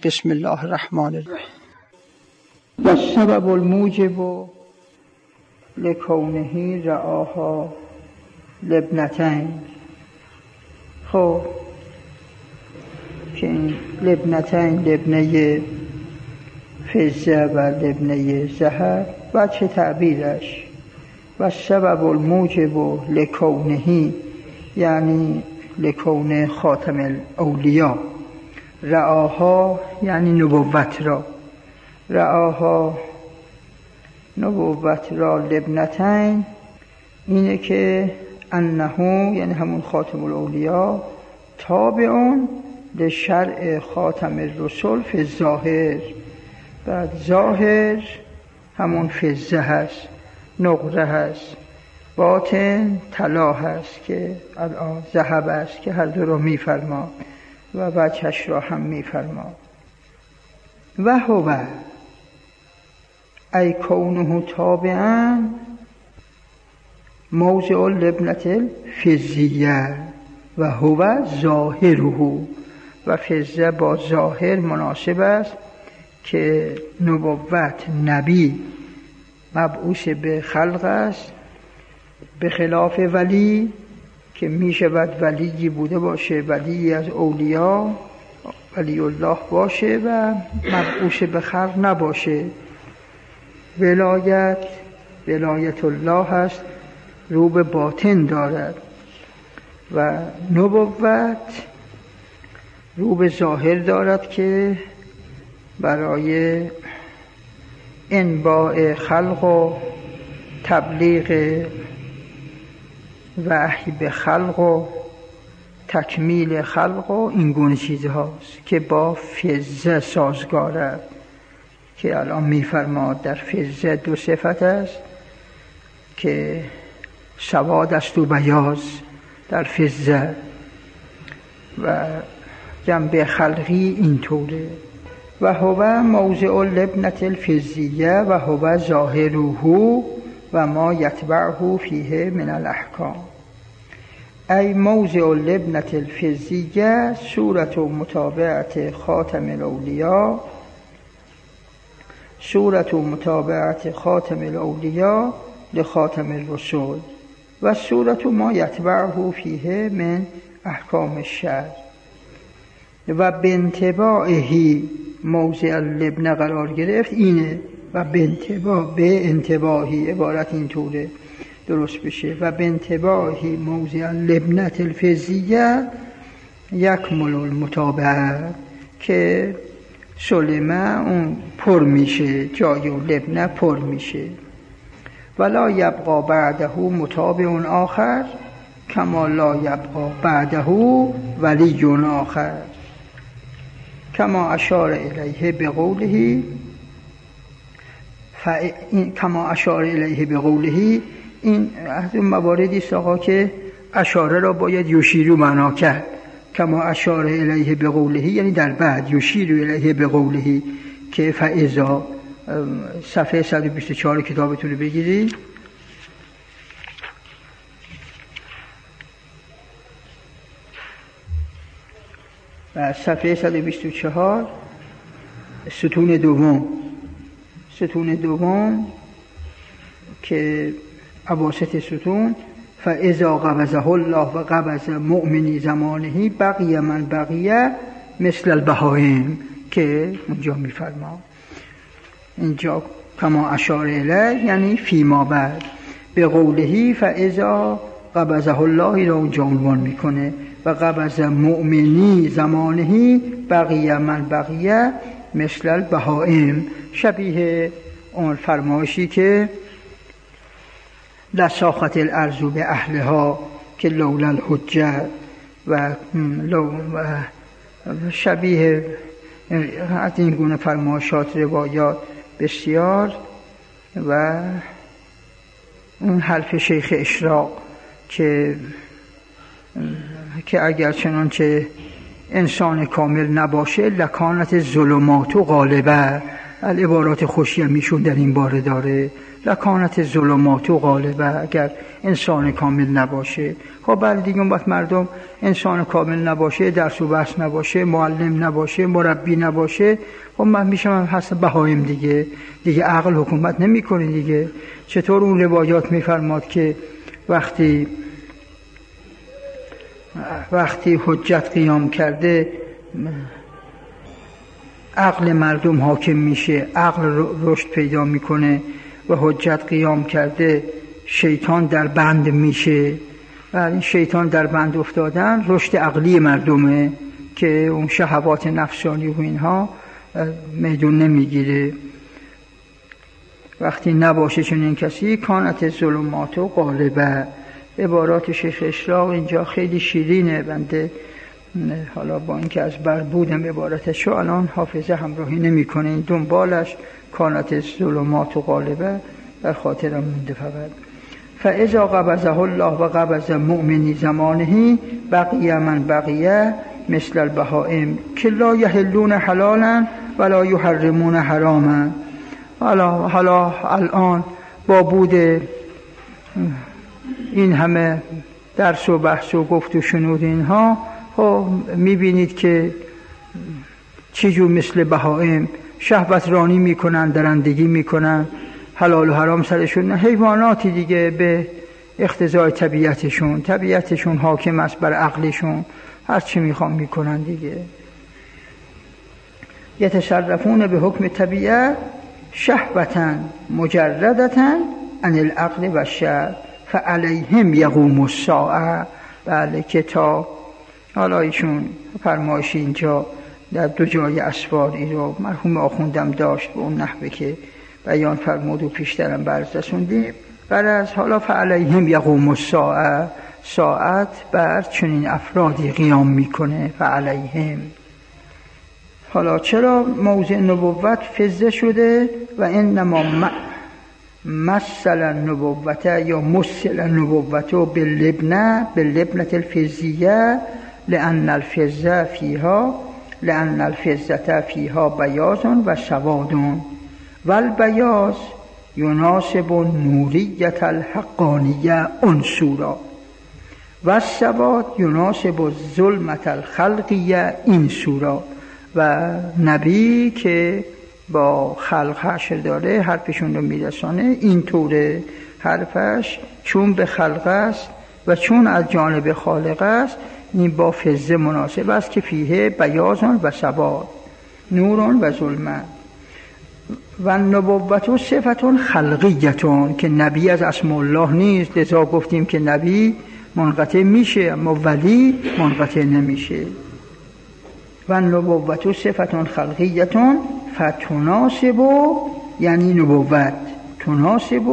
بسم الله الرحمن الرحیم. و السبب الموجب لکونه رعاها لبنتین. خب که این لبنتین، لبنه فضه و لبنه ذهب، وجه تعبیرش و السبب الموجب لکونه یعنی لکونه خاتم الاولیاء، رعاها یعنی نبوت را، رعاها نبوت را لبنتین، اینه که انه یعنی همون خاتم الاولیاء تابعون لشرع خاتم الرسل فی الظاهر. بعد ظاهر همون فضه هست، نقره هست، باطن طلا هست که الان ذهب است که هر دو رو میفرما و وجهش را هم میفرما. و هو ای کونه تابعا موضع لبنة الفضیه و هو ظاهره، و فضه با ظاهر مناسب است که نبوت نبی مبعوث به خلق است، به خلاف ولی که می شود ولی بوده باشه، ولی از اولیاء ولی الله باشه و مبعوث به خلق نباشه. ولایت الله هست، رو به باطن دارد، و نبوت رو به ظاهر دارد که برای انباء خلق و تبلیغ وحی به خلق و تکمیل خلق و این گونه چیزهاست که با فضه سازگاره، که الان میفرماد در فضه دو صفت است که سواد است و بیاض در فضه، و جنبه خلقی اینطوره. و هو موضع لبنة الفضیه و هو ظاهره و ما یتبعه فیه من الاحکام. ای موضع لبنة الفضیه صورت متابعت خاتم الاولیاء، صورت متابعت خاتم الاولیاء لخاتم الرسول و صورت ما یتبعه فیه من احکام الشرع. و بانتباعه موضع لبنه قرار گرفت اینه، و به انتباهی عبارت اینطوره درست بشه، و به انتباهی موضع لبنة الفضیه یکمل المتابعه، که سلمه اون پر میشه، جای لبنه پر میشه. ولا یبقى بعده متابع آخر کما لا یبقى بعده ولی آخر، کما اشار الیه بقوله کما اشار الیه بقوله. این از اون مواردی است آقا که اشاره را باید یشیرو معنا کرد. کما اشار الیه بقوله یعنی در بعد یشیرو الیه بقوله، که فاذا صفحه 124 کتابتون رو بگیرید. و صفحه 124 ستون دوم که اواسط ستون فاذا قبضه الله و قبض مؤمنی زمانه بقیه من بقیه مثل البهائم، که اونجا میفرما. اینجا کما اشاره الیه یعنی فیما بعد، به قوله فاذا قبضه الله را اونجا عنوان میکنه، و قبض مؤمنی زمانه بقیه من بقیه مثل البهائم، شبیه اون فرمایشی که لساخت الارض به اهلها که لولا الحجه، و شبیه از این گونه فرمایشات روایات بسیار. و اون حرف شیخ اشراق که اگر چنانچه انسان کامل نباشه لکانت ظلمات و غالبه، عبارات خوشی هم ایشون در این باره داره. لکانت ظلمات و غالبه، اگر انسان کامل نباشه. خب بعد دیگه اون وقت مردم انسان کامل نباشه، درس و بحث نباشه، معلم نباشه، مربی نباشه، خب من میشم حسب بهایم دیگه عقل حکومت نمیکنه دیگه. چطور اون روایات میفرماد که وقتی حجت قیام کرده عقل مردم حاکم میشه، عقل رشد پیدا میکنه و حجت قیام کرده شیطان در بند میشه و این شیطان در بند افتادن رشد عقلی مردمه که اون شهوات نفسانی و اینها میدون نمیگیره. وقتی نباشه چنین کسی کانت ظلمات و غالبه. عبارات شیخ اشراق اینجا خیلی شیرینه. بنده حالا با اینکه از بر بودم عبارتشو الان حافظه همراهی نمیکنه، این دنبالش کانت ظلمات و غالبه در خاطرم مونده. فقط فاذا قبضه الله و قبض مؤمنی زمانه بقیه من بقیه مثل البهائم که لا یحلون حلالا ولا یحرمون حراما. حالا الان با بود این همه درس و بحث و گفت و شنود اینها، خب میبینید که چجور مثل بهائم شهوت رانی میکنن، درندگی میکنن، حلال و حرام سرشون، حیواناتی دیگه به اقتضای طبیعتشون حاکم است بر عقلشون، هر چی میخوان میکنن دیگه. یتصرفون به حکم طبیعت شهوتا مجردتا عن العقل و الشرع فعلیهم یقوم الساعه. بله که تا حالا ایشون فرمایش اینجا در 2 جای اسواری رو مرحوم آخوندم داشت به اون نحوه که بیان فرمود و پیشترم برز رسوندیم. بعد از حالا فعلیهم یقوم الساعه، ساعت بر چنین افرادی قیام میکنه. فعلیهم حالا چرا موضع نبوت فزه شده؟ و انما مثل النبوت یا مثل النبوت باللبنة الفزیه لأن الفزة فيها بیاض و سواد و البیاض یناسب نوریت الحقانیه عنصورا و السواد یناسب ظلمت الخلقیه اینصورا. و نبی که با خلق حشر داره حرفشون رو میرسانه اینطوره، حرفش چون به خلق است و چون از جانب خالق است این با فزه مناسب است که فیه بیاض و سواد نور و ظلمه. و نبوت صفت خلقیتون که نبی از اسم الله نیست، لذا گفتیم که نبی منقطع میشه اما ولی منقطع نمیشه. و نبوت صفت خلقیتون فتناسب یعنی نبوت تناسب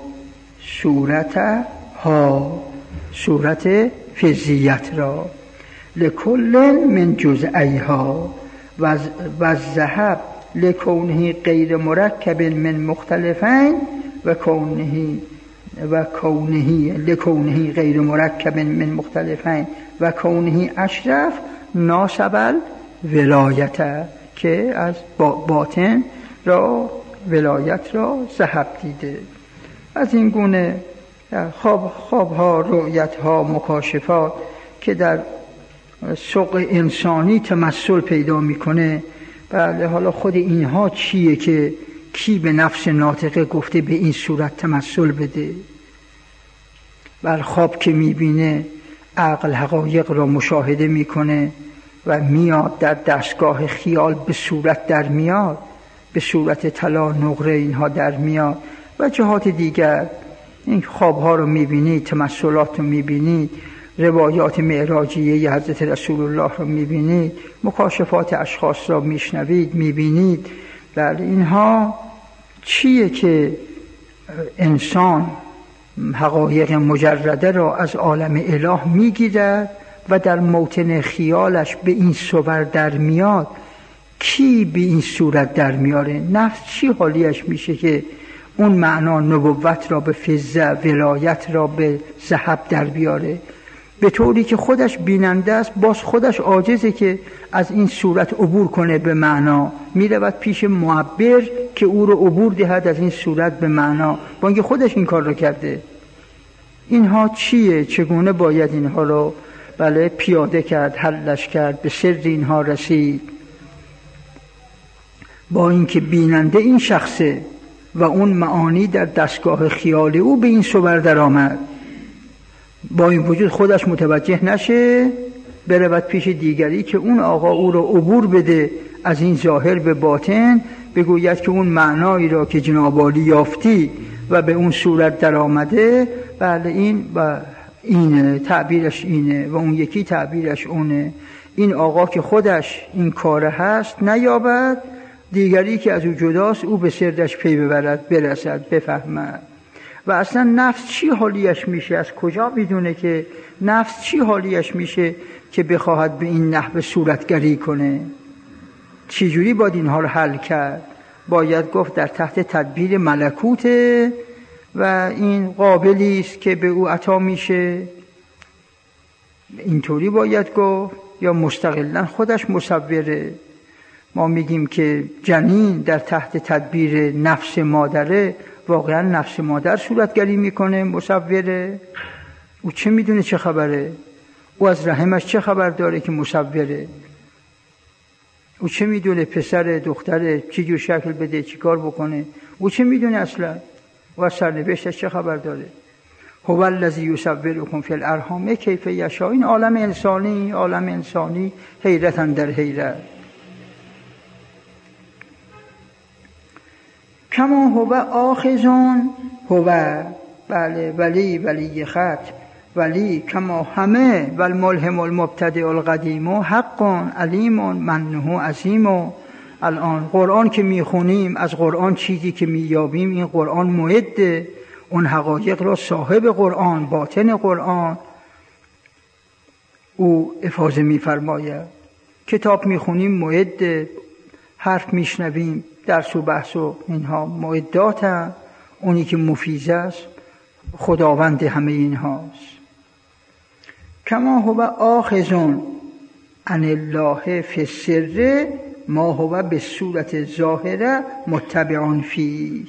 صورت فزیت را لکل من جزئیها و الذهب لکونه غیر مرکب من مختلفین و لکونه غیر مرکب من مختلفین و کونه اشرف ناسب ولایت که از باطن را ولایت را ذهب دیده. از این گونه خوابها، رؤیتها، مکاشفات که در سوق انسانی تمثل پیدا میکنه. بله حالا خود اینها چیه که کی به نفس ناطقه گفته به این صورت تمثل بده؟ بر خواب که میبینه عقل حقایق را مشاهده میکنه و میاد در دستگاه خیال به صورت در میاد، به صورت طلا، نقره اینها در میاد. و جهات دیگر این خوابها رو میبینید، تمثلات رو میبینید، روایات معراجیه حضرت رسول الله رو میبینید، مکاشفات اشخاص را میشنوید، میبینید. بله اینها چیه که انسان حقایق مجرده را از عالم اله میگیرد و در موطن خیالش به این صور در میاد؟ کی به این صورت در میاره؟ نفس چی حالیش میشه که اون معنا نبوت را به فزه، ولایت را به ذهب در بیاره؟ به طوری که خودش بیننده است، باز خودش عاجزه که از این صورت عبور کنه به معنا، میرود پیش معبر که او رو عبور دهد از این صورت به معنا، با اینکه خودش این کار رو کرده. اینها چیه؟ چگونه باید اینها رو پیاده کرد، حلش کرد، به سر اینها رسید؟ با اینکه بیننده این شخصه و اون معانی در دستگاه خیال او به این صور در آمد، با این وجود خودش متوجه نشه، برود پیش دیگری که اون آقا او رو عبور بده از این ظاهر به باطن، بگوید که اون معنایی را که جناب عالی یافتی و به اون صورت در آمده، بله این و اینه، تعبیرش اینه و اون یکی تعبیرش اونه. این آقا که خودش این کار هست نیابد، دیگری که از او جداست او به سردش پی ببرد، برسد، بفهمد. و اصلا نفس چی حالیش میشه؟ از کجا میدونه که نفس چی حالیش میشه که بخواهد به این نحو صورتگری کنه؟ چجوری باید اینها رو حل کرد؟ باید گفت در تحت تدبیر ملکوته و این قابلی است که به او عطا میشه، اینطوری باید گفت، یا مستقلاً خودش مصوره. ما میگیم که جنین در تحت تدبیر نفس مادره، واقعا نفس مادر صورتگری میکنه، مصوره. او چه میدونه چه خبره؟ او از رحمش چه خبر داره که مصوره؟ او چه میدونه پسر دختر چه جور شکل بده، چی کار بکنه؟ او چه میدونه اصلا؟ و سرنوشتش چه خبر داره؟ هو الذی یصورکم فی الارحام کیف یشاء. این عالم انسانی حیرت در حیرت. کما هو آخذون هو، بله ولی خط ولی کما همه و الملهم المبتدع القدیم حق علیم منه عظیم. الان قرآن که میخونیم، از قرآن چیزی که مییابیم، این قرآن معد اون حقایق را صاحب قرآن، باطن قرآن او افاضه میفرماید. کتاب میخونیم معد، حرف میشنویم، درس و بحث و اینها معدات هم. اونی که مفیض است خداوند همه اینهاست. کما هو آخذون عن الله فی السر ما هو به صورت ظاهره متبعون فی.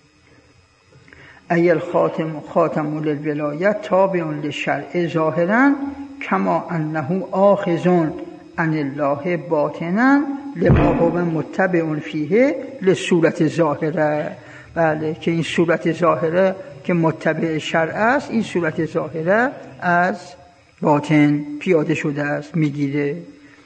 ای خاتم للولایت تابع للشرع ظاهرا کما انه آخذون عن الله باطنا لما هو متبع فیه لصورت ظاهره. بله که این صورت ظاهره که متبع شرع است، این صورت ظاهره از باطن پیاده شده است، میگیره.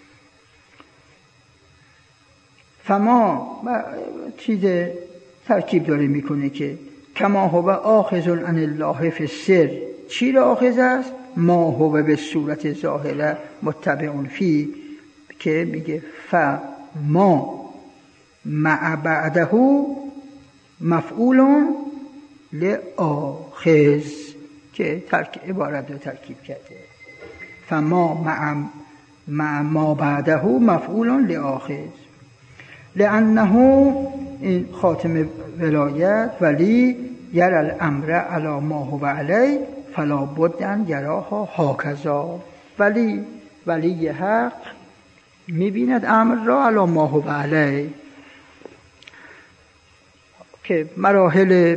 فما چیز ترکیب داره میکنه که کما هو آخذ عن الله فی السر، چی را آخذ است؟ ما هو به صورت ظاهره متبع فی، که میگه فما مع بعده مفعول لآخذ، که عبارت رو ترکیب کرده. فما مع ما بعده مفعول لآخذ، لأنه این خاتم ولایت ولی یر الامر علی ما هو علی فلا بد ان یراها هکذا. ولی حق میبیند امر را علی ما هو علی، که مراحل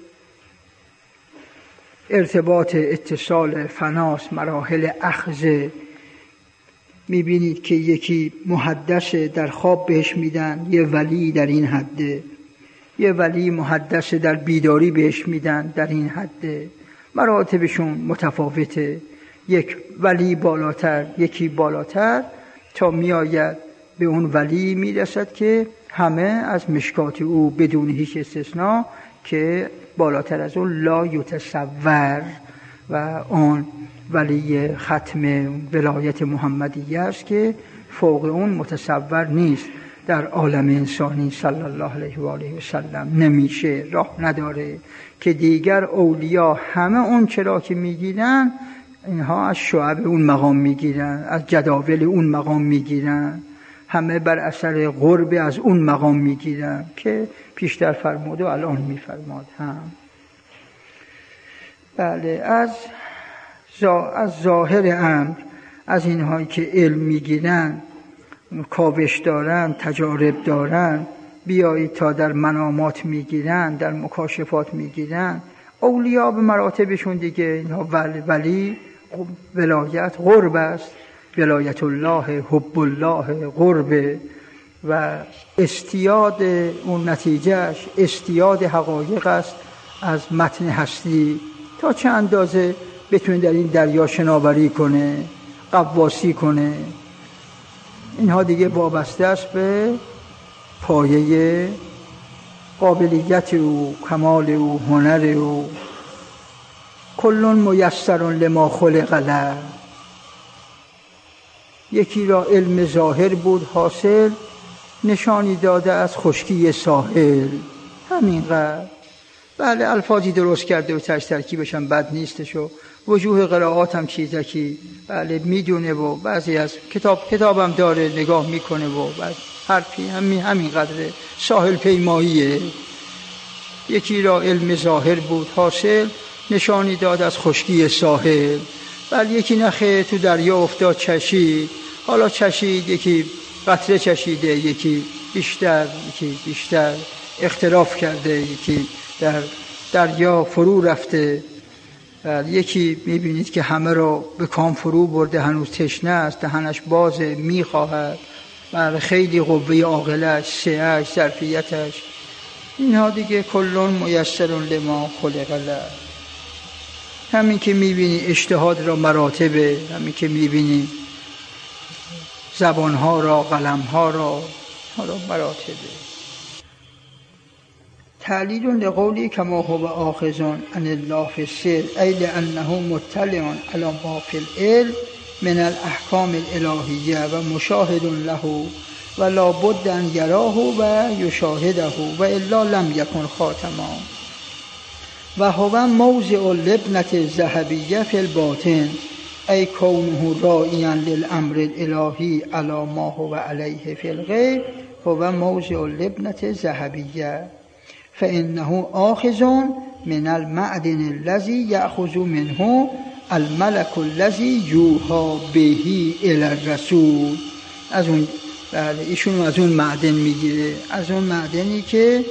ارتباط اتصال فناس، مراحل اخذ. میبینید که یکی محدث در خواب بهش میدن، یه ولی در این حده، یه ولی محدث در بیداری بهش میدن در این حده. مراتبشون متفاوته، یک ولی بالاتر یکی بالاتر، تا میآید به اون ولی میرسد که همه از مشکات او بدون هیچ استثناء که بالاتر از اون لا یتصور، و اون ولی ختم ولایت محمدیه است که فوق اون متصور نیست در عالم انسانی صلی الله علیه و آله و سلم، نمیشه، راه نداره که دیگر اولیا همه اون چرا که میگیرن، اینها از شعب اون مقام میگیرن، از جداول اون مقام میگیرن، همه بر اثر قرب از اون مقام میگیرن که پیشتر فرمود و الان میفرماد هم. بله، از ظاهر امر، از اینهایی که علم میگیرن، کاوش دارن، تجارب دارن، بیایید تا در منامات میگیرن، در مکاشفات میگیرن. اولیا به مراتبشون دیگه، اینها ولی ولایت قرب است، ولایت الله حب الله قرب، و استیاد اون نتیجهش استیاد حقایق است از متن هستی. تا چه اندازه بتونه در این دریا شناوری کنه، غواصی کنه، اینها دیگه وابسته است به پایه قابلیت او، کمال او، هنر او. کلون میسر لما خلق له. یکی را علم ظاهر بود حاصل، نشانی داده از خشکی ساحل. همینقدر. بله الفاظی درست کرده و ترکیبش هم بد نیستش و وجوه قرائات هم چیزکی بله میدونه و بعضی از کتابم داره نگاه میکنه و بعد حرفی همین قدره ساحل پیماییه. یکی را علم ظاهر بود حاصل، نشانی داد از خشکی ساحل. بله یکی نخه تو دریا افتاد چشید، حالا چشید، یکی قطره چشیده، یکی بیشتر اختلاف کرده، یکی در دریا فرو رفته. یکی میبینید که همه رو به کام فرو برده، هنوز تشنه است، دهنش بازه، میخواهد. بله خیلی قوه عاقلش، سعه‌اش، ظرفیتش. اینها دیگه کلون میسر لما خلق له. همین که میبینی اجتهاد را مراتبه، همین که میبینی زبانها را، قلمها را مراتبه. تعلیل لقولی کما هو آخذ عن الله فی السر، ای لانه مطلع علی ما فی العلم من الاحکام الالهیه و مشاهد له و لا بد ان یراه و یشاهده و الا لم یکن خاتما. و هو موضع لبنة الذهبیه فی الباطن، ای کونه راعیا للامر الالهی علی ما هو علیه فی الغیب، هو موضع لبنة الذهبیه فانه آخذ من المعدن الذي یأخذ منه الملك الذي یوحى به الی الرسول. از اون بله ایشون از اون معدن میگیره، از اون معدنی که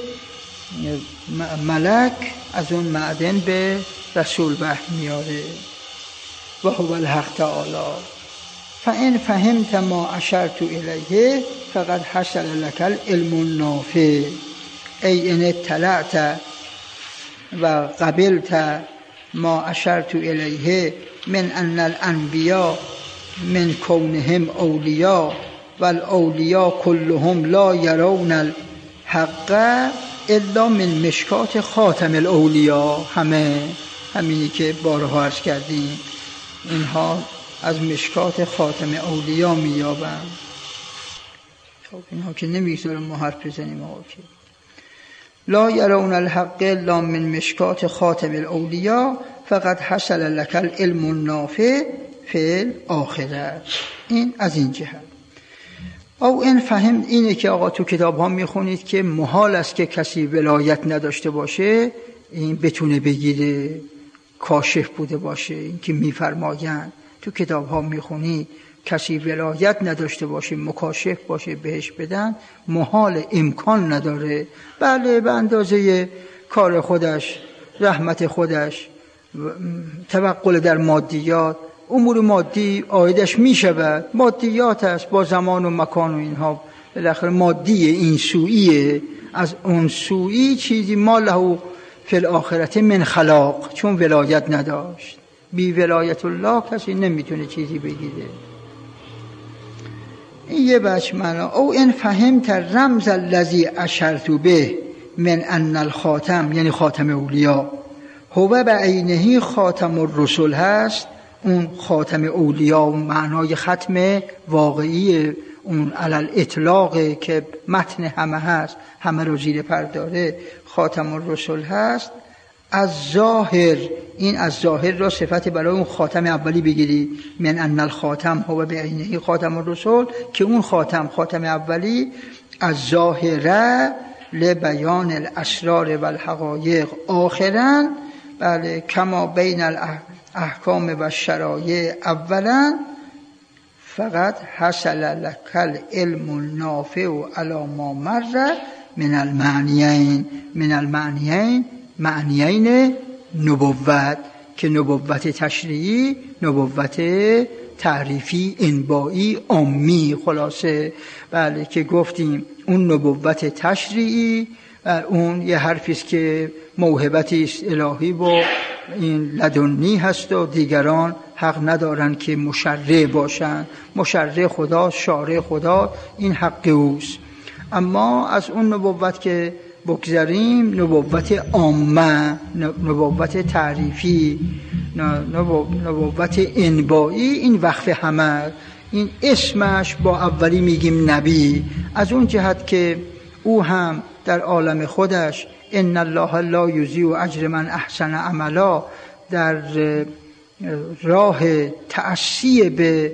ملک از اون معدن به رسول وحی میاره. و هو الحق تعالی. فان فهمت ما اشرت الیه فقد حصل لك العلم النافع، ای ان اطلعت و قبلت ما اشرت الیه من ان الانبیاء من کونهم اولیاء و الاولیاء کلهم لا یرون الحق الا من مشکات خاتم الاولیاء. همینی که بارها عرض کردیم، اینها از مشکات خاتم اولیاء میابن. خب اینها که نمیگذارم ما حرف بزنیم آقا که لا یرون الحق الا من مشکات خاتم الاولیاء فقد حصل لك العلم النافع فی الاخره. این از این جهت. او این فهم اینه که آقا تو کتاب ها میخونید که محال است که کسی ولایت نداشته باشه این بتونه بگیره، کاشف بوده باشه. این که میفرمایند تو کتاب ها میخونید کسی ولایت نداشته باشه، مکاشف باشه، بهش بدن، محال، امکان نداره. بله به اندازه کار خودش، رحمت خودش، توقل در مادیات، امور مادی آیدش میشود، مادیات است، با زمان و مکان و اینها بالاخره مادیه، این سوییه. از اون سویی چیزی ما له فی الاخرت من خلاق، چون ولایت نداشت. بی ولایت الله کسی نمیتونه چیزی بگیره. این یه بچه معنا. او ان فهمت رمز الذی اشرت به من ان الخاتم، یعنی خاتم اولیاء، هو به عینه خاتم الرسل هست. اون خاتم اولیاء اون معنای ختم واقعی، اون علل اطلاقه که متن همه هست، همه رو زیر پر داره، خاتم الرسل هست. از ظاهر، این از ظاهر را صفت برای اون خاتم اولی بگیری، من ان الخاتم هو بعینه خاتم الرسل، که اون خاتم اولی از ظاهره لبیان الاسرار و الحقایق آخرا. بله کما بین الاحکام و الشرایع اولا فقط حصل لك العلم النافع علی ما مر من المعنیین معنیین نبوت، که نبوت تشریعی، نبوت تعریفی، انبائی، عامی. خلاصه بله که گفتیم اون نبوت تشریعی اون یه حرفی است که موهبتی است الهی و این لدنی هست و دیگران حق ندارن که مشرع باشن. مشرع خدا، شارع خدا، این حق اوست. اما از اون نبوت که بگذاریم، نبوت عامه، نبوت تعریفی، نبوت انبائی، این وقف همه، این اسمش با اولی میگیم نبی، از اون جهت که او هم در عالم خودش ان الله لا یضیع اجر من احسن عملا، در راه تأسی به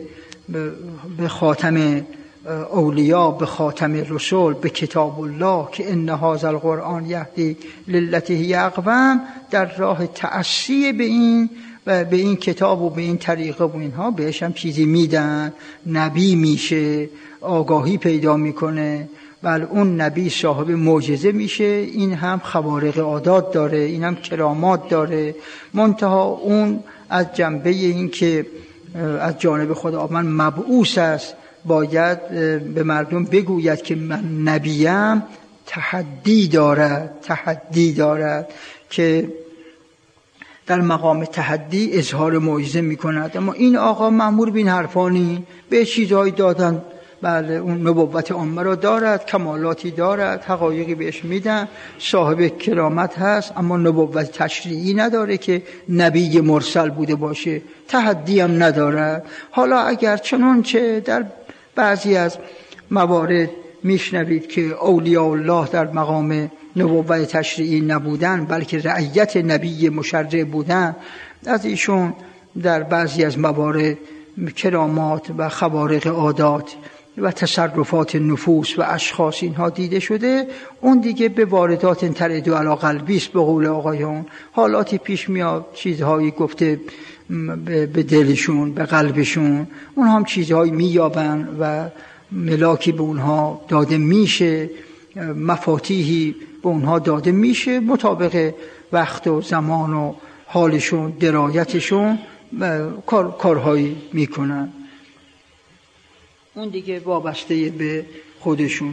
خاتم اولیا، به خاتم رسول، به کتاب الله که ان هذا القرآن یهدی للتی هی اقوم، در راه تأسی به این و به این کتاب و به این طریقه و اینها بهش هم چیزی میدن، نبی میشه، آگاهی پیدا میکنه، بل اون نبی صاحب معجزه میشه. این هم خوارق عادات داره، این هم کرامات داره، منتها اون از جنبه این که از جانب خدا من مبعوث است، باید به مردم بگوید که من نبیم، تحدی دارد که در مقام تحدی اظهار معجزه میکند. اما این آقا مأمور به این حرفانی، به چیزهایی دادن، بله اون نبوت عامه را دارد، کمالاتی دارد، حقایقی بهش میدن، صاحب کرامت هست، اما نبوت تشریعی نداره که نبی مرسل بوده باشه، تحدی هم ندارد. حالا اگر چنانچه در بعضی از موارد میشنوید که اولیاء الله در مقام نبوت تشریعی نبودن بلکه رعیت نبی مشرع بودن، از ایشون در بعضی از موارد کرامات و خوارق عادات و تصرفات نفوس و اشخاص اینها دیده شده، اون دیگه به واردات تردو علی قلبی است. به قول آقایون حالاتی پیش میاد، چیزهایی گفته به دلشون، به قلبشون، اونها هم چیزهایی مییابن و ملاکی به اونها داده میشه، مفاتیحی به اونها داده میشه، مطابق وقت و زمان و حالشون، درایتشون کارهایی میکنن. اون دیگه وابسته به خودشونه.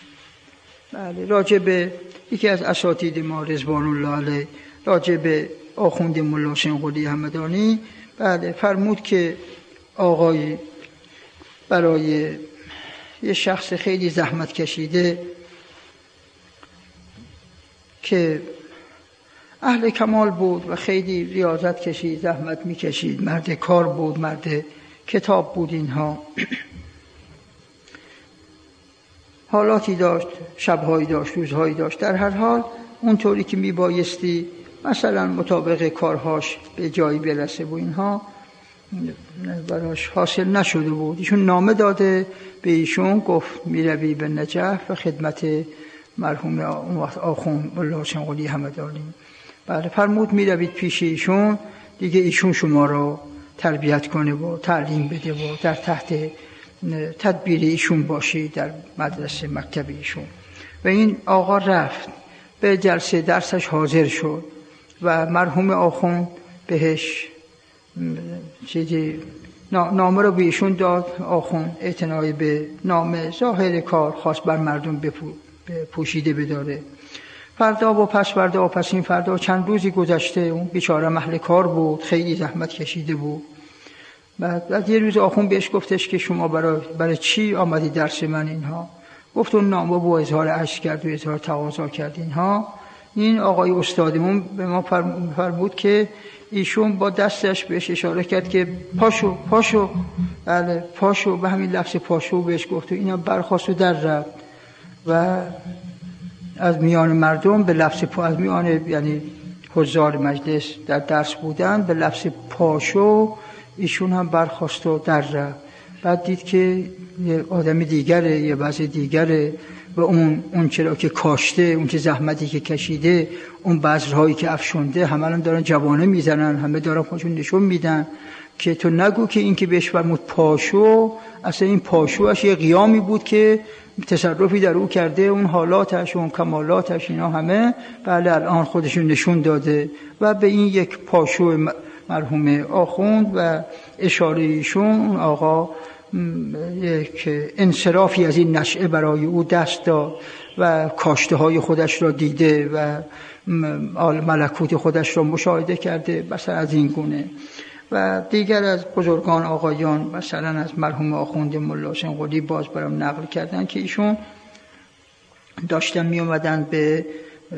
بله، راجع به یکی از اساتید ما رضوان الله علیه، راجع به آخوند ملا حسین قلی همدانی، بله فرمود که آقای برای یه شخص خیلی زحمت کشیده که اهل کمال بود و خیلی ریاضت کشید، زحمت میکشید، مرد کار بود، مرد کتاب بود، اینها حالاتی داشت، شبهایی داشت، روزهایی داشت، در هر حال اونطوری که میبایستی مثلا مطابق کارهاش به جایی برسه و اینها براش حاصل نشده بود. ایشون نامه داده به ایشون، گفت میروی به نجف و خدمت مرحوم اون وقت آخوند ملا حسین قلی همدانی. بله فرمود میروید پیش ایشون، دیگه ایشون شما رو تربیت کنه و تعلیم بده و در تحت تدبیر ایشون باشی در مدرسه مکتب ایشون. و این آقا رفت به جلسه درسش حاضر شد و مرحوم آخوند بهش چیزی نامه رو به ایشون داد. آخوند اعتنایی به نامه، ظاهر کار خواست بر مردم پوشیده بداره. فردا و پس فردا و پس این فردا چند روزی گذشته، اون بیچاره محل کار بود، خیلی زحمت کشیده بود. بعد یه روز آخوند بهش گفتش که شما برای چی آمدی درس من اینها؟ گفت اون نامه با اظهار عشق کرد و اظهار تقاضا کرد اینها. این آقای استادمون به ما فرمود که ایشون با دستش بهش اشاره کرد که پاشو پاشو، بله پاشو، به همین لفظ پاشو بهش گفت و اینا برخواست و در رفت و از میان مردم به لفظ از میان یعنی حضار مجلس در درس بودن به لفظ پاشو ایشون هم برخواست و در رفت. بعد دید که یه آدم دیگره، یه وضع دیگره و اون چرا که کاشته، اون چه زحمتی که کشیده، اون بذرهایی که افشونده، همه الان دارن جوانه میزنن، همه دارن خودشون نشون میدن. که تو نگو که این که بهش فرمود پاشو، اصلا این پاشوش یه قیامی بود که تصرفی در او کرده، اون حالاتش و اون کمالاتش اینا همه بله الان خودشون نشون داده و به این یک پاشو مرحوم آخوند و اشاره ایشون اون آقا یک انصرافی از این نشأه برای او دست داد و کاشته های خودش را دیده و ملکوت خودش را مشاهده کرده مثلا از این گونه. و دیگر از بزرگان آقایان مثلا از مرحوم آخوند ملا حسین قلی باز برام نقل کردن که ایشون داشتن می اومدن به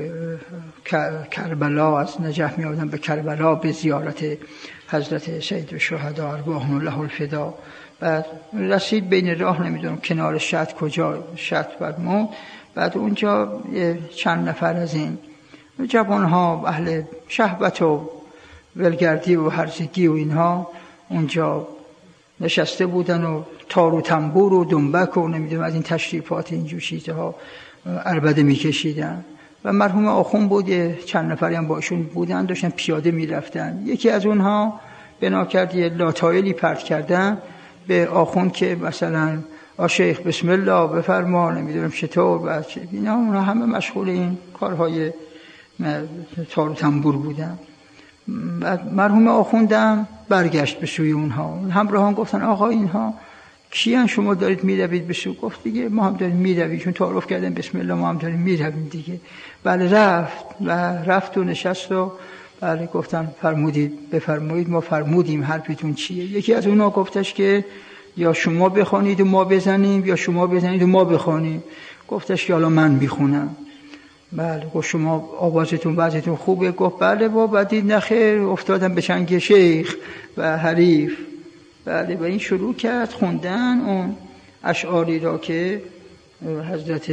کربلا، از نجف می اومدن به کربلا به زیارت حضرت سید الشهدا ارواحهم الله الفدا. بعد رسید بین راه نمیدونم کنار شط کجا شط فرمود، بعد اونجا چند نفر از این جوانها اهل شهوت و ولگردی و هرزگی و اینها اونجا نشسته بودن و تار و تنبور و دنبک و نمیدونم از این تشریفات اینجور چیزها عربده میکشیدن و مرحوم آخوند بود چند نفری هم باشون بودن داشتن پیاده میرفتن. یکی از اونها بنا کرد یه لاتایلی پرت کردن به آخوند که مثلا شیخ بسم الله بفرما نمیدونم چطور و اینا. اونها همه مشغول این کارهای تار و تنبور بودن. مرحوم آخوندم برگشت به سوی اونها، همراهان گفتن آقا اینها کیان شما دارید میروید به سو؟ گفت دیگه ما هم داریم میرویم، چون تعارف کردن بسم الله ما هم داریم میرویم دیگه. بله رفت و نشست و بله گفتن فرمودید بفرمایید. ما فرمودیم حرفتون چیه؟ یکی از اونها گفتش که یا شما بخوانید و ما بزنیم یا شما بزنید و ما بخوانیم. گفتش که حالا من میخونم. بله گفت شما آوازتون وضعتون خوبه؟ گفت بله. و بعدید نخیر افتادم به چنگ شیخ و حریف. بله و این شروع کرد خوندن اون اشعاری را که حضرت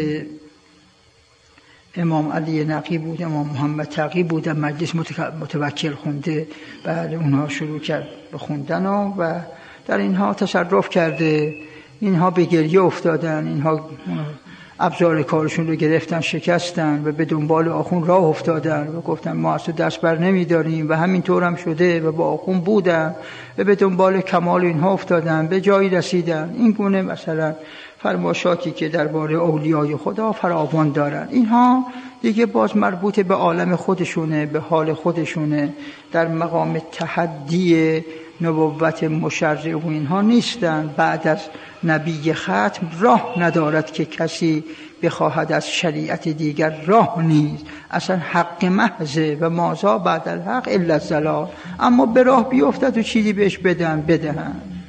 امام علی نقی بود، امام محمد تقی بود، مجلس متوکل خونده. بله اونها شروع کرد به خوندن و در اینها تصرف کرده. اینها به گریه افتادن، اینها ابزار کارشون رو گرفتن شکستن و به دنبال آخوند راه افتادن و گفتن ما از تو دست بر نمیداریم و همینطور هم شده و با آخوند بودن و به دنبال کمال اینها افتادن، به جایی رسیدن. این گونه مثلا فرماشاتی که درباره اولیای خدا فراوان دارن. اینها دیگه باز مربوط به عالم خودشونه، به حال خودشونه، در مقام تحدی نبوت مشرع و اینها نیستن. بعد از نبی ختم راه ندارد که کسی بخواهد از شریعت دیگر راه نیست، اصلا حق محضه و مازا بعد الحق الا الضلال. اما به راه بیفتد و چیزی بهش بدهن.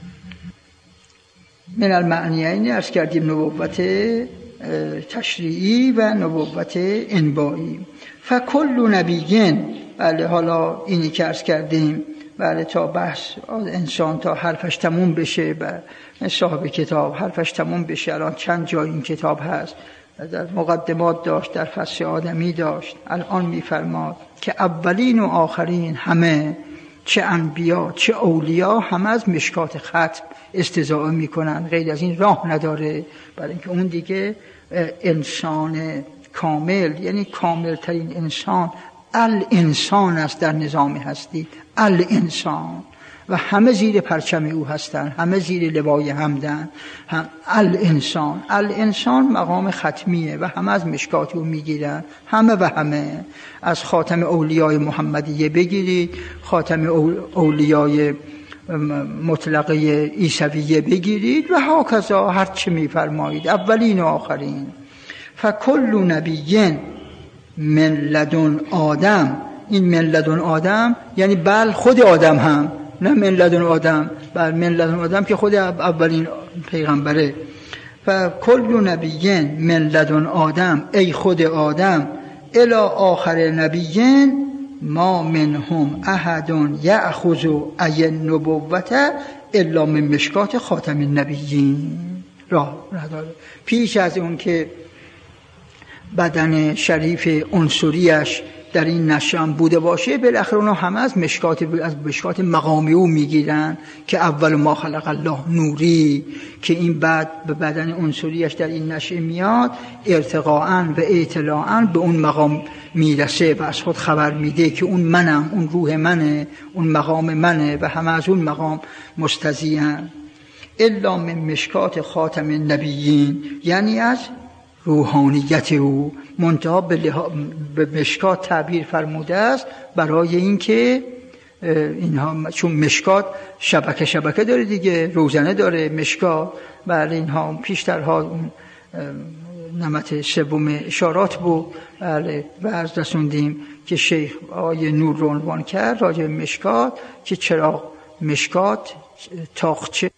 من المعنیین عرض کردیم نبوت تشریعی و نبوت انبایی. فکل نبیین، بله حالا اینی که عرض کردیم بله تا بحث انسان تا حرفش تموم بشه و صاحب کتاب حرفش تموم بشه. الان چند جای این کتاب هست، در مقدمات داشت، در فصل آدمی داشت، الان میفرماد که اولین و آخرین همه، چه انبیا چه اولیا، همه از مشکات ختم استضاءه میکنن، غیر از این راه نداره. برای اینکه اون دیگه انسان کامل، یعنی کامل ترین انسان الانسان است در نظام هستی، الانسان، و همه زیر پرچم او هستند، همه زیر لوای حمدن. هم الانسان مقام ختمیه و همه از مشکات او میگیرن، همه و همه. از خاتم اولیای محمدیه بگیرید، خاتم اولیای مطلقه عیسویه بگیرید و هاکذا هر چه میفرمایید، اولین و آخرین. فکل نبیین من لدن آدم، این من لدن آدم یعنی بل خود آدم هم، نه من لدن آدم، بل من لدن آدم که خود اولین پیغمبره. فکل نبیین من لدن آدم، ای خود آدم، الی آخر نبیین ما منهم احد یأخذ ای النبوة الا من مشکات خاتم النبیین. راه نداره. پیش از اون که بدن شریف عنصریش در این نشان بوده باشه، بالاخره اونا همه از مشکات مقامی او میگیرن که اول ما خلق الله نوری، که این بعد به بدن عنصریش در این نشأه میاد ارتقاءً و اطلاعاً به اون میرسه و از خود خبر میده که اون منم، اون روح منه، اون مقام منه و همه از اون مقام مستضیعن. الا من مشکات خاتم النبیین، یعنی از روحانیت او. منتها به مشکات تعبیر فرموده است برای اینکه اینها، چون مشکات شبکه داره دیگه، روزنه داره مشکات. بله اینها پیشترها اون نمط سوم اشارات بود. بله و از رسوندیم که شیخ آیه نور رو عنوان کرد راجع به مشکات، که چراغ مشکات تاقچه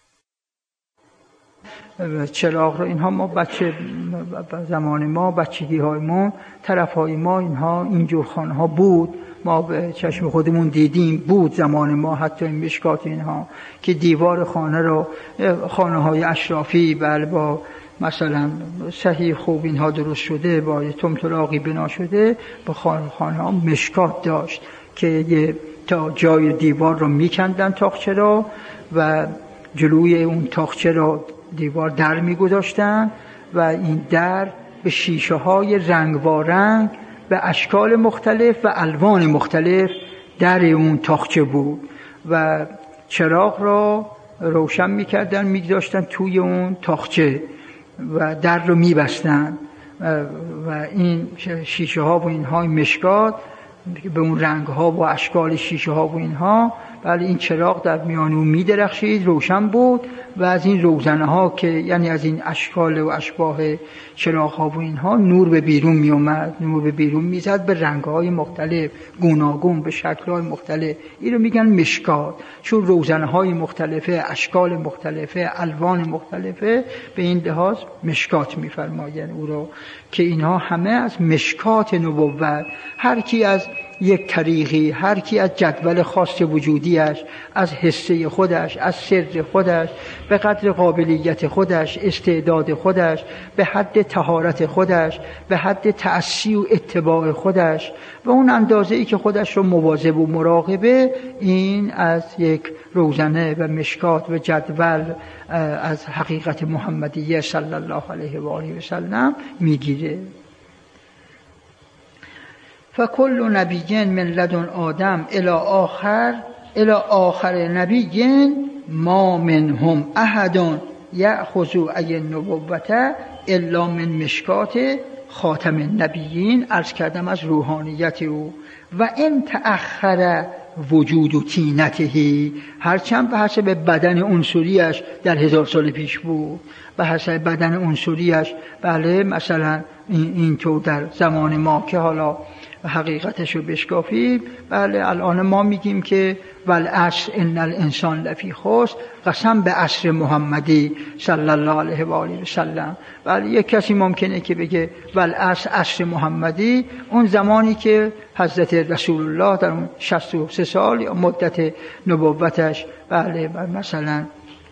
چراغ رو اینها ما بچه زمان ما بچگی های ما طرف های ما اینها اینجور خانه ها بود، ما به چشم خودمون دیدیم بود زمان ما. حتی این مشکات اینها که دیوار خانه رو خانه های اشرافی بله با مثلا صحیح خوب اینها درست شده با طمطراقی بنا شده با خانه ها مشکات داشت که تا جای دیوار رو میکندن تاقچه رو و جلوی اون تاقچه رو دیوار در میگذاشتن و این در به شیشه های رنگوارنگ به اشکال مختلف و الوان مختلف در اون تاقچه بود و چراغ را روشن میکردن میگذاشتن توی اون تاقچه و در رو میبستن و این شیشه ها و اینها مشکات به اون رنگ ها و اشکال شیشه ها و اینها. بله این چراغ در میان اون می درخشید، روشن بود و از این روزنه ها که یعنی از این اشکال و اشباه چراغ ها و اینها نور به بیرون می اومد، نور به بیرون می زد به رنگ های مختلف گوناگون به شکل های مختلف. این رو میگن مشکات، چون روزنه های مختلفه، اشکال مختلفه، الوان مختلفه، به این لحاظ مشکات می فرماین او رو که اینها همه از مشکات نبوت. هر کی از یک طریقی، هر کی از جدول خاص وجودیش، از حصه خودش، از سر خودش، به قدر قابلیت خودش، استعداد خودش، به حد طهارت خودش، به حد تأسی و اتباع خودش و اون اندازه‌ای که خودش رو مواظب و مراقبه، این از یک روزنه و مشکات و جدول از حقیقت محمدیه صلی الله علیه و آله و سلم میگیره. فکل نبی من لدن آدم الی آخر نبی ما منهم احد یأخذ ای النبوة الا من مشکات خاتم النبیین. عرض کردم از روحانیت او. و ان تأخر وجود طینته، هرچند به حسب بدن عنصریش در 1000 سال پیش بود، به حسب بدن عنصریش بله مثلا اینطور در زمان ما که حالا حقیقتش رو بشکافیم، بله الان ما میگیم که والعصر ان الانسان لفی خسر، قسم به عصر محمدی صلی الله علیه و آله و سلم. بله یک کسی ممکنه که بگه والعصر عصر محمدی، اون زمانی که حضرت رسول الله در اون 63 سال یا مدت نبوتش بله مثلا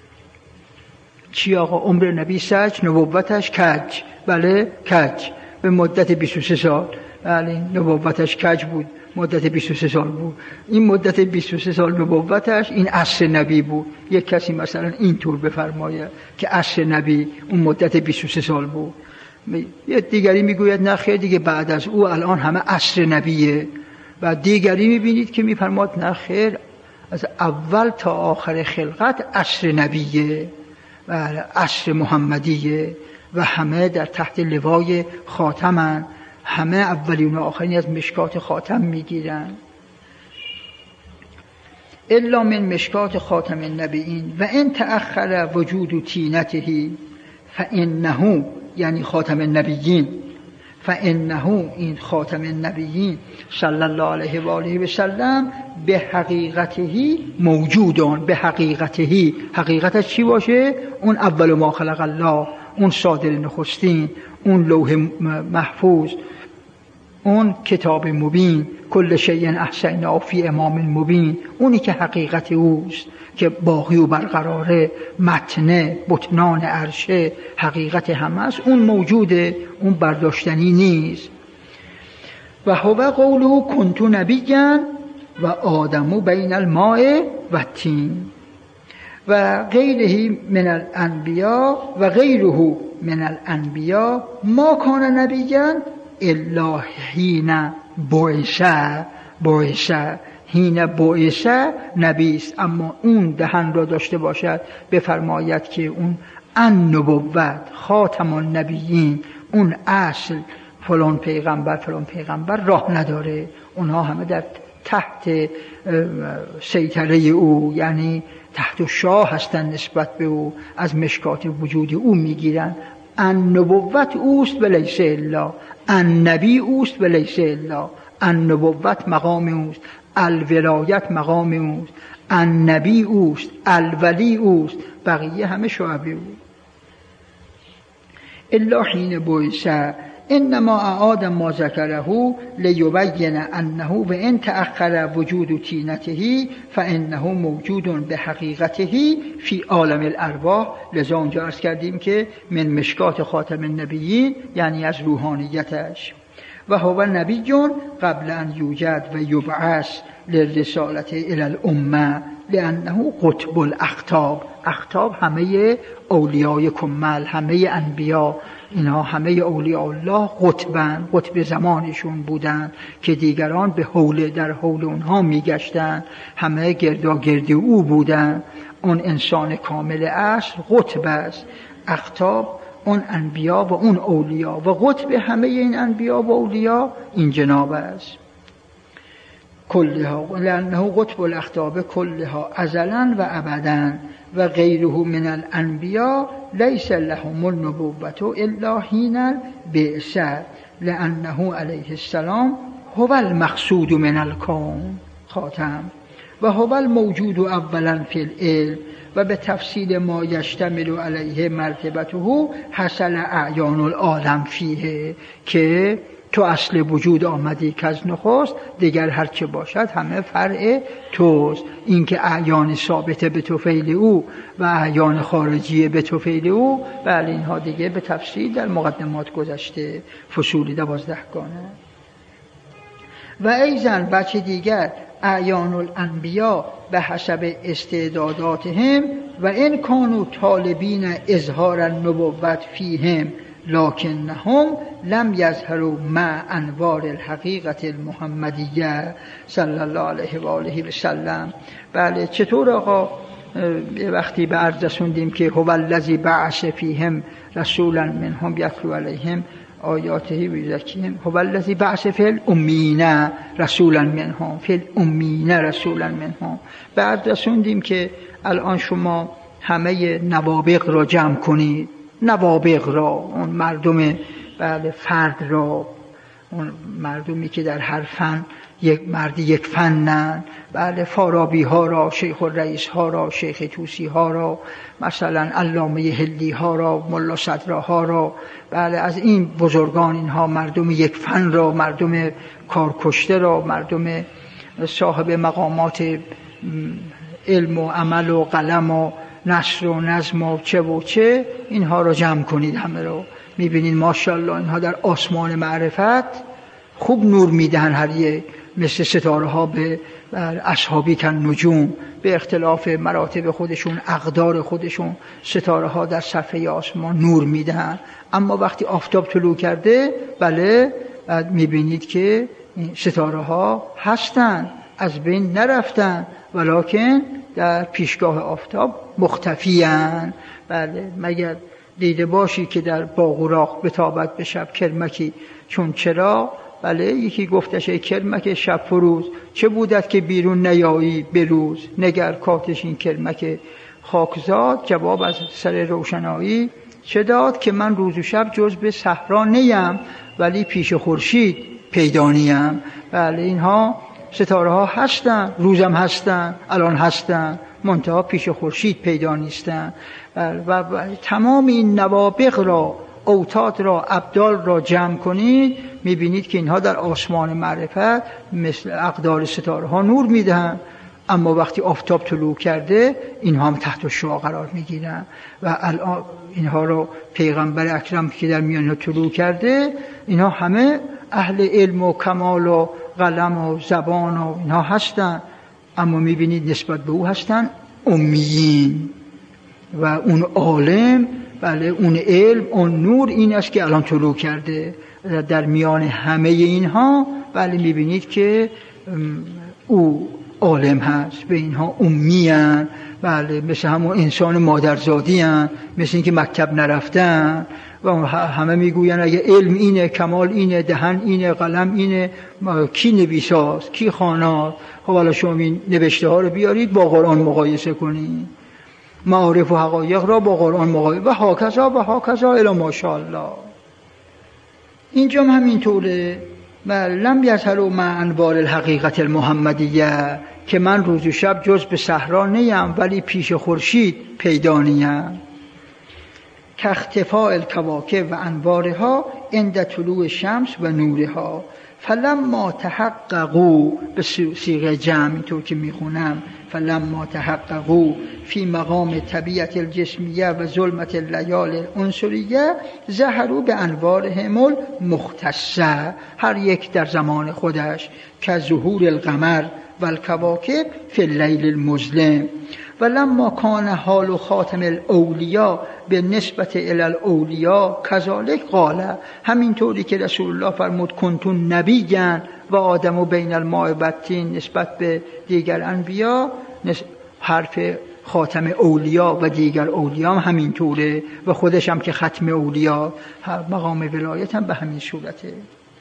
چی آقا عمر نبی سج، نبوتش کج، بله کج به مدت 23 سال. بله نبوتش کج بود، مدت 23 سال بود. این مدت 23 سال نبوتش این عصر نبی بود. یک کسی مثلا اینطور بفرمایه که عصر نبی اون مدت 23 سال بود. یه دیگری میگوید نه خیر دیگه بعد از او الان همه عصر نبیه. و دیگری میبینید که میفرماد نه خیر از اول تا آخر خلقت عصر نبیه و عصر محمدیه و همه در تحت لوای خاتمن، همه اولین و آخرین از مشکات خاتم میگیرن. الا من مشکات خاتم النبیین و ان تأخر وجود طینته فانه، یعنی خاتم النبیین، فانه این خاتم النبیین صلی الله علیه و آله و سلم به حقیقته موجودان. به حقیقته، حقیقتش چی باشه؟ اون اول ما خلق الله، اون صادر نخستین، اون لوح محفوظ، اون کتاب مبین، کل شیء احصیناه فی امام مبین، اونی که حقیقت اوست که باقی و برقراره، متنه، بطنان عرشه، حقیقت همه است. اون موجوده، اون برداشتنی نیست. و هو قوله کنت نبیا و آدم بین الماء و الطین و غیره من الانبیاء و غیره من الانبیاء ما کان نبیا الا حین بعثه حین بعثه نبی است، اما اون دهن را داشته باشد بفرماید که اون النبوت خاتم النبیین، اون اصل فلان پیغمبر راه نداره. اونها همه در تحت سیطره او، یعنی تحت شاه هستند، نسبت به او از مشکات وجود او میگیرن. النبوت اوست و لیس الا، النبی اوست و لیس الا. النبوت مقام اوست، الولایت مقام اوست، النبی اوست، الولی اوست، بقیه همه شعبه او. الا حین بعث انما اعاد ما ذکره لیبین انه و ان تأخر وجود طینته فانه موجود به حقیقته فی عالم الارواح. لذا اونجا عرض کردیم که من مشکات خاتم النبیین یعنی از روحانیتش. و هو نبی قبل ان یوجد و یبعث للرسالت الی الامه لانه قطب الاقطاب. اقطاب همه اولیای کمل، همه انبیا، اینها همه اولیاء الله قطبن، قطب زمانشون بودن که دیگران به در حول اونها میگشتن، همه گرداگرد او بودن. اون انسان کامل اصل قطب است. اقطاب اون انبیا و اون اولیا، و قطب همه این انبیا و اولیا این جناب است. کلها لانه قطب الاقطاب کلها ازلا و ابدا و غیره من الانبیا لیس لهم النبوة الا حین البعث لانه علیه السلام هو المقصود من الکون خاتم و هو الموجود اولا فی العلم و به تفصیل ما یشتمل علیه مرتبته حصل اعیان العالم فیه، که تو اصل وجود آمدی که از نخست، دیگر هر چه باشد همه فرع توست. این که اعیان ثابته به طفیل او و اعیان خارجی به طفیل او، بله اینها دیگه به تفصیل در مقدمات گذشته، فصول 12 گانه. و ایضا بچه دیگر اعیان الانبیا به حسب استعداداتهم و ان کانوا طالبین اظهار النبوت فیهم لکنهم لم یظهروا مع انوار الحقیقت المحمدیه صلی الله علیه و آله و سلم. بله چطور آقا یه وقتی به عرض رسوندیم که هو الذی بعث فیهم رسولا منهم یتلو علیهم آیاته و یزکیهم، هو الذی بعث فی الامین رسولا منهم، فی الامین رسولا منهم. به عرض رسوندیم که الان شما همه نوابغ را جمع کنید، نوابغ را، اون مردم بله فرد را، اون مردمی که در هر فن یک فنن، بله فارابی ها را، شیخ الرئیس ها را، شیخ توسی ها را، مثلا علامه هلی ها را، ملا صدرا ها را، بله از این بزرگان، اینها مردم یک فن را، مردم کارکشته را، مردم صاحب مقامات علم و عمل و قلم و نثر و نظم و چه اینها را جمع کنید. همه رو میبینید ماشاءالله اینها در آسمان معرفت خوب نور میدهن، هر یک مثل ستاره ها به اصحابی کن نجوم، به اختلاف مراتب خودشون، اقدار خودشون، ستاره ها در صفحه آسمان نور میدهن. اما وقتی آفتاب طلوع کرده، بله میبینید که ستاره ها هستن، از بین نرفتن، ولکن در پیشگاه آفتاب مختفیان. بله مگر دیده باشی که در باغ و راغ بتابد به شب کرمکی چون چرا. بله یکی گفتش ای کرمک شب فروز، چه بودت که بیرون نیایی بروز، نگر کاتش این کرمک خاکزاد. جواب از سر روشنایی چه داد که من روز و شب جز به صحرا نیم، ولی پیش خورشید پیدانیم. بله اینها ستاره ها هستن، روزم هستن، الان هستن، منتها پیش خورشید پیدا نیستن. و تمام این نوابغ را، اوتاد را، ابدال را جمع کنید، میبینید که اینها در آسمان معرفت مثل اقدار ستاره ها نور میدهن. اما وقتی آفتاب طلوع کرده، اینها هم تحت شعاع قرار میگیرن. و الان اینها را پیغمبر اکرم که در میان طلوع کرده، اینها همه اهل علم و کمال و قلم و زبان و اینها هستن، اما میبینید نسبت به او هستن امیین. و اون عالم، بله اون علم، اون نور این است که الان طلوع کرده. در میان همه اینها بله میبینید که او عالم هست، به اینها امی هن، بله مثل همون انسان مادرزادی هن، مثل این که مکتب نرفتن و همه میگوین اگه علم اینه، کمال اینه، دهن اینه، قلم اینه، کی نویساست، کی خواند. خب حالا شما این نوشته ها رو بیارید با قرآن مقایسه کنید، معارف و حقایق را با قرآن مقایسه و هاکذا الی ماشاءالله. اینجا هم همینطوره. و لم یظهروا مع انوار الحقیقت المحمدیه، که من روز و شب جز به صحرا نیم ولی پیش خورشید پیدا نیم. که اختفاء الکواکب و انوارها عند طلوع شمس و نورها. فلما تحققوا، به صیغه جمع اینطور که میخونم، فلما تحققوا فی مقام طبیعت الجسمیه و ظلمت اللیال العنصریه ظهروا به انوارهم المختصه، هر یک در زمان خودش، که ظهور القمر و الکواکب فی اللیل المظلم. و لما کان حال خاتم الاولیاء به نسبت الی الاولیاء کذالک قال، همینطوری که رسول الله فرمود کنتون نبیًا و آدم و بین الماء و الطین نسبت به دیگر انبیا، حرف خاتم اولیاء و دیگر اولیاء هم همینطوره و خودش هم که ختم اولیاء، مقام ولایت هم به همین صورته.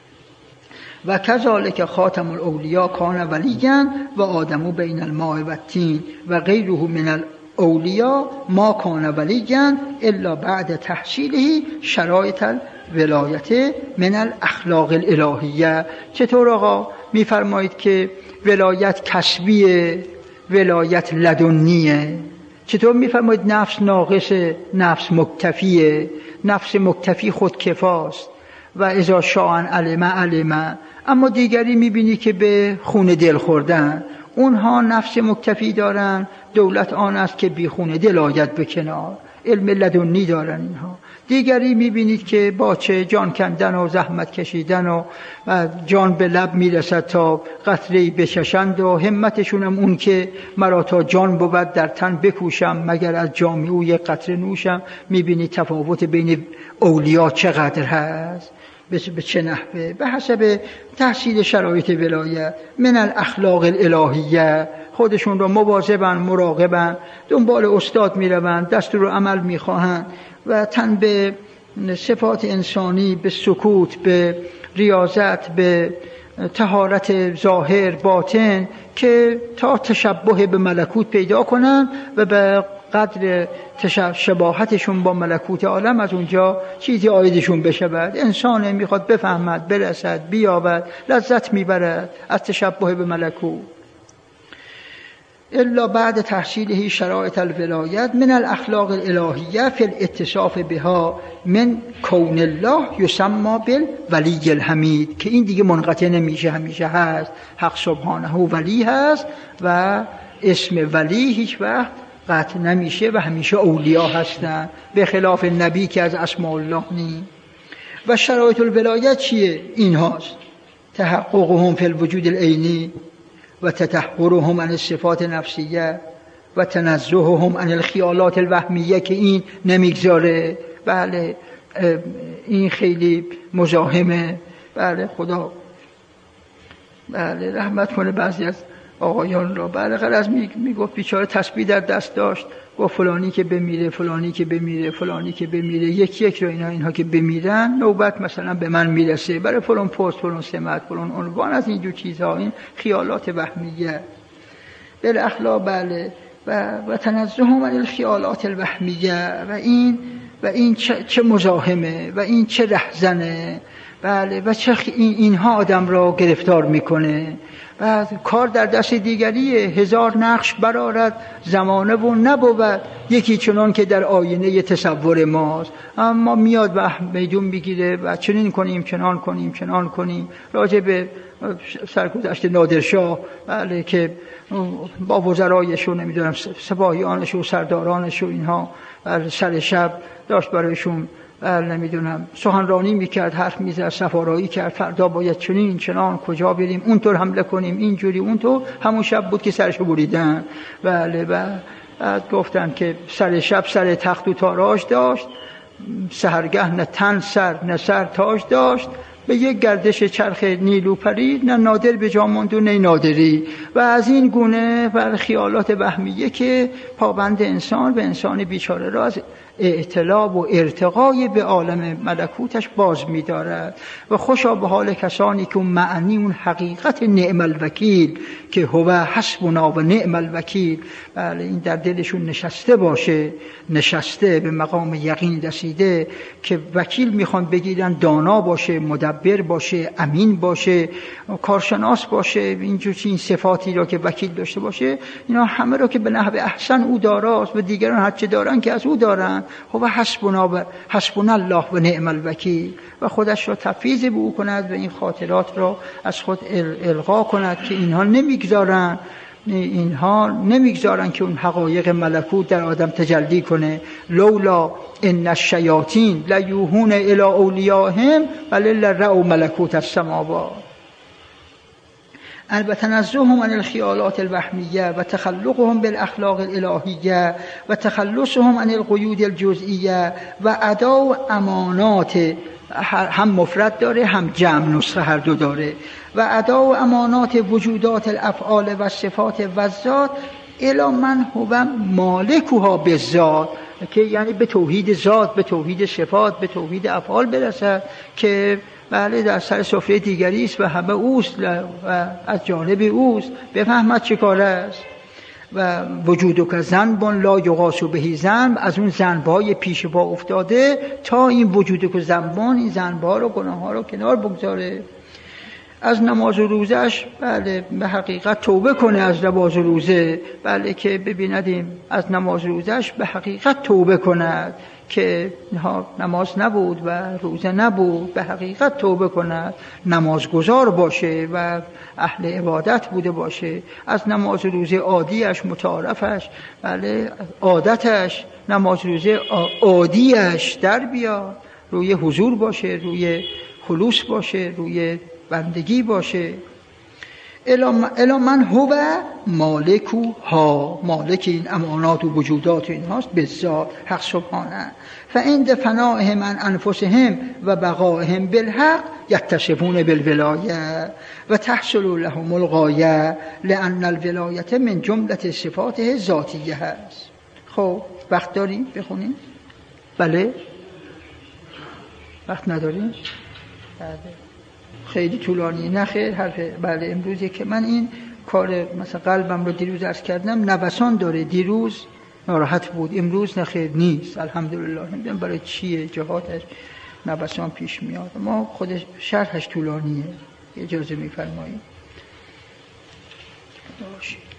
و کذالک خاتم الاولیاء کان ولیًا و آدم بین الماء و الطین و غیره من الاولیاء ما کان ولیًا الا بعد تحصیله شرایط الولایت من الاخلاق الالهیه. چطور آقا میفرمایید که ولایت کسبیه، ولایت لدنیه؟ چطور میفرمایید نفس ناقصه، نفس مکتفیه؟ نفس مکتفی خودکفاست و اذا شاء علم. اما دیگری میبینی که به خون دل خوردن، اونها نفس مکتفی دارن، دولت آن است که بی خون دل آید به کنار، علم لدنی دارن اینها. دیگری میبینید که با چه جان کندن و زحمت کشیدن و جان به لب میرسد تا قطره‌ای بچشند و همتشون هم اون که مرا تا جان بود در تن بکوشم مگر از جام او یک قطره نوشم. میبینید تفاوت بین اولیا چقدر هست، به چه نحوه، به حسب تحصیل شرایط ولایت من الاخلاق الالهیه. خودشون رو مواظبن، مراقبن، دنبال استاد میروند، دستور عمل میخواهند و تن به صفات انسانی، به سکوت، به ریاضت، به طهارت ظاهر باطن، که تا تشبه به ملکوت پیدا کنن و به قدر شباهتشون با ملکوت عالم از اونجا چیزی عایدشون بشود. انسان میخواد بفهمد، برسد، بیابد، لذت میبرد از تشبه به ملکوت. الا بعد تحصیله شرایط الولایت من الاخلاق الالهیه فی الاتصاف بها من کون الله یسمى بالولی الحمید، که این دیگه منقطع نمیشه، همیشه هست. حق سبحانه ولی هست و اسم ولی هیچ وقت قطع نمیشه و همیشه اولیاء هستن، به خلاف نبی که از اسماء الله نی. و شرایط الولایت چیه؟ این هاست: تحققهم فی الوجود العینی و تطهرهم عن الصفات نفسیه و تنزههم عن الخیالات الوهمیه، که این نمیگذاره. بله این خیلی مزاحمه. بله خدا بله رحمت کنه بعضی از آقایان را. بله غرض میگفت بیچاره تسبیح در دست داشت، گفت فلانی که بمیره، فلانی که بمیره، فلانی که بمیره، یک رو اینها که بمیرن نوبت مثلا به من میرسه، برای فلان پست، فلان سمت، فلان عنوان، از اینجور چیزها، این خیالات وهمیه. بالاخلاق بله و تنزههم عن الخیالات الوهمیه. و این چه مزاحمه و این چه رهزنه. بله و چه اینها آدم را گرفتار میکنه. بعد کار در دست دیگریه، هزار نقش برآرد زمانه و نبود یکی چنان که در آینه تصور ماست. اما میاد و میدون میگیره و چنین کنیم، چنان کنیم، چنان کنیم. راجع به سرگذشت نادرشاه، بله که با وزرایش و نمیدونم سپاهیانش و سردارانش و اینها سر شب داشت برایشون نمیدونم سخنرانی میکرد، حرف میزد، سفارایی کرد، فردا باید چنین چنان، کجا بریم، اونطور حمله کنیم، اینجوری اونطور. همون شب بود که سرشو بریدن. بله بعد گفتن که سر شب سر تخت و تاراج داشت، سحرگه نه تن سر نه سر تاج داشت، به یک گردش چرخ نیلوفری نه نادر به جا ماند و نه نادری. و از این گونه بر خیالات وهمیه که پابند انسان به انسان بیچاره را از اطلاع و ارتقای به عالم ملکوتش باز می‌دارد. و خوشا به حال کسانی که اون معنی، اون حقیقت نعم الوکیل که هو حسبنا و نعم الوکیل، بله، این در دلشون نشسته باشه، نشسته به مقام یقین رسیده که وکیل میخوان بگیرن دانا باشه، مدبر باشه، امین باشه، کارشناس باشه، اینجور این صفاتی را که وکیل داشته باشه، اینا همه را که به نحو احسن او داراست و دیگران هر چه دارن که از او دارن. هو حسبنا الله و نعم الوکیل. و خودش را تفویض به او کند و این خاطرات را از خود القا کند که اینها نمیگذارن که اون حقایق ملکوت در آدم تجلی کنه. لولا ان الشیاطین لیوحون الی اولیاءهم وللرأوا ملکوت السماوات. البته تنزههم عن الخیالات الوهمیه و تخلقهم بالاخلاق الالهیه و تخلصهم عن القیود الجزئیه و ادا امانات، هم مفرد داره هم جمع نسخه هر دو داره، و ادا امانات وجودات الافعال و صفات و ذات الی من هو مالکها بالذات، که یعنی به توحید ذات، به توحید صفات، به توحید افعال برسد که بله در سر سفره دیگری است و همه اوست و از جانب اوست، بفهمد چه کار است. و وجودو که ذنبون لا یقاس بهی ذنب، از اون ذنب‌های پیش پا افتاده تا این وجودو که ذنبون، این ذنب‌ها رو، گناه‌ها رو کنار بگذاره. از نماز و روزش بله به حقیقت توبه کنه، از نماز و روزه بله که ببیندیم از نماز و روزش به حقیقت توبه کند که نماز نبود و روزه نبود، به حقیقت توبه کند، نمازگزار باشه و اهل عبادت بوده باشه، از نماز و روزه عادیش، متعارفش، بله عادتش، نماز روزه عادیش در بیاد، روی حضور باشه، روی خلوص باشه، روی بندگی باشه. الا من هو مالکوها، مالک این امانات و وجودات اینهاست بالذات حق سبحانه. فعند فنائهم عن انفسهم و بقائهم بالحق یتصفون بالولایه و تحصل لهم الغایه لان الولایه من جمله صفاته ذاتیه هست. خب وقت داریم بخونیم؟ بله؟ وقت نداریم؟ بله. خیلی طولانی نه خیر حرفه. بله امروزه که من این کار مثلا قلبم رو دیروز عرض کردم نوسان داره، دیروز ناراحت بود، امروز نه خیر نیست الحمدلله. نمیدونم برای چیه جهاتش نوسان پیش میاد، ما خودش شرحش طولانیه، اجازه میفرمایید؟